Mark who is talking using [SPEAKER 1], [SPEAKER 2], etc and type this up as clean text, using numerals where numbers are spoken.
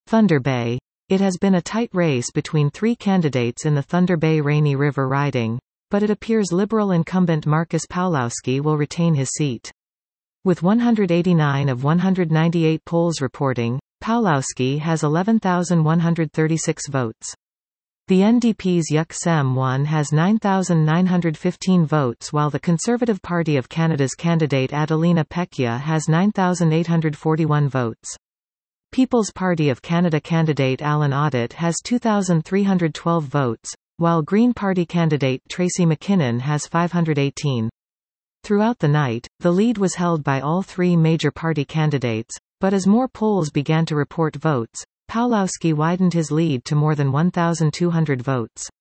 [SPEAKER 1] Thunder Bay. It has been a tight race between three candidates in the Thunder Bay-Rainy River riding, but it appears Liberal incumbent Marcus Pawlowski will retain his seat. With 189 of 198 polls reporting, Pawlowski has 11,136 votes. The NDP's Yuck Sem 1 has 9,915 votes, while the Conservative Party of Canada's candidate Adelina Pecchia has 9,841 votes. People's Party of Canada candidate Alan Audit has 2,312 votes, while Green Party candidate Tracy McKinnon has 518. Throughout the night, the lead was held by all three major party candidates, but as more polls began to report votes, Pawlowski widened his lead to more than 1,200 votes.